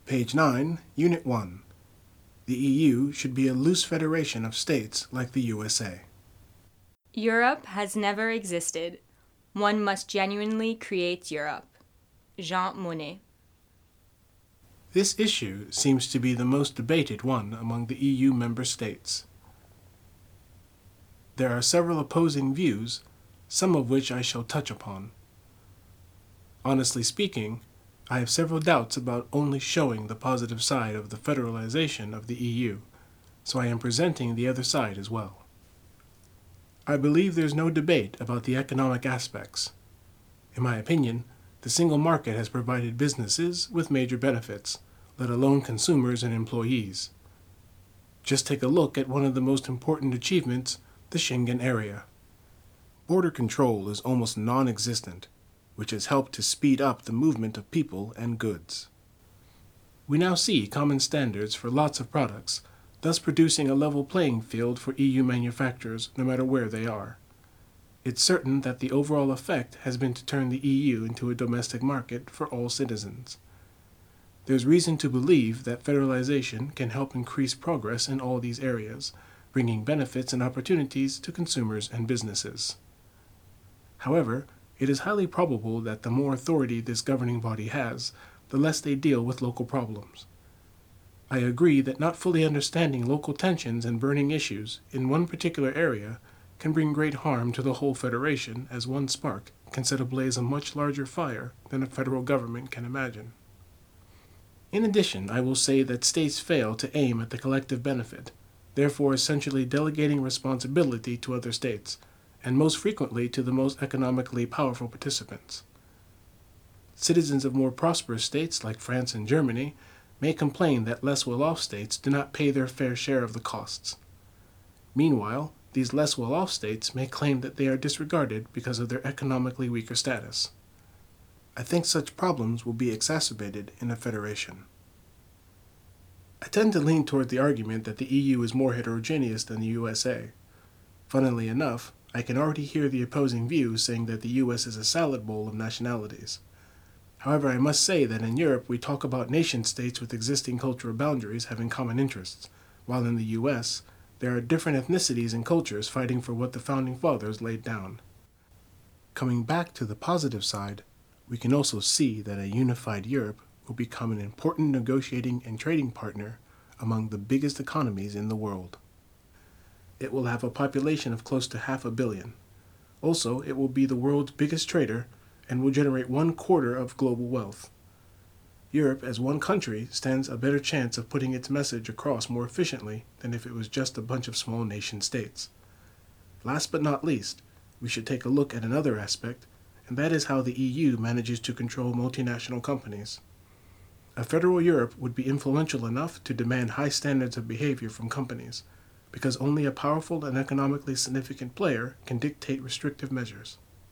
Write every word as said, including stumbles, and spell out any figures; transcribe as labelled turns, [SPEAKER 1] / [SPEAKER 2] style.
[SPEAKER 1] Page nine, Unit one. The E U should be a loose federation of states like the U S A.
[SPEAKER 2] Europe has never existed. One must genuinely create Europe. Jean Monnet.
[SPEAKER 1] This issue seems to be the most debated one among the E U member states. There are several opposing views, some of which I shall touch upon. Honestly speaking, I have several doubts about only showing the positive side of the federalization of the E U, so I am presenting the other side as well. I believe there's no debate about the economic aspects. In my opinion, the single market has provided businesses with major benefits, let alone consumers and employees. Just take a look at one of the most important achievements, the Schengen area. Border control is almost non-existent, which has helped to speed up the movement of people and goods. We now see common standards for lots of products, thus producing a level playing field for E U manufacturers no matter where they are. It's certain that the overall effect has been to turn the E U into a domestic market for all citizens. There's reason to believe that federalization can help increase progress in all these areas, bringing benefits and opportunities to consumers and businesses. However, it is highly probable that the more authority this governing body has, the less they deal with local problems. I agree that not fully understanding local tensions and burning issues in one particular area can bring great harm to the whole federation, as one spark can set ablaze a much larger fire than a federal government can imagine. In addition, I will say that states fail to aim at the collective benefit, therefore essentially delegating responsibility to other states, and most frequently to the most economically powerful participants. Citizens of more prosperous states like France and Germany may complain that less well-off states do not pay their fair share of the costs. Meanwhile, these less well-off states may claim that they are disregarded because of their economically weaker status. I think such problems will be exacerbated in a federation. I tend to lean toward the argument that the E U is more heterogeneous than the U S A. Funnily enough, I can already hear the opposing views saying that the U S is a salad bowl of nationalities. However, I must say that in Europe we talk about nation-states with existing cultural boundaries having common interests, while in the U S there are different ethnicities and cultures fighting for what the Founding Fathers laid down. Coming back to the positive side, we can also see that a unified Europe will become an important negotiating and trading partner among the biggest economies in the world. It will have a population of close to half a billion. Also, it will be the world's biggest trader and will generate one quarter of global wealth. Europe as one country stands a better chance of putting its message across more efficiently than if it was just a bunch of small nation states. Last but not least, we should take a look at another aspect, and that is how the E U manages to control multinational companies. A federal Europe would be influential enough to demand high standards of behavior from companies, because only a powerful and economically significant player can dictate restrictive measures.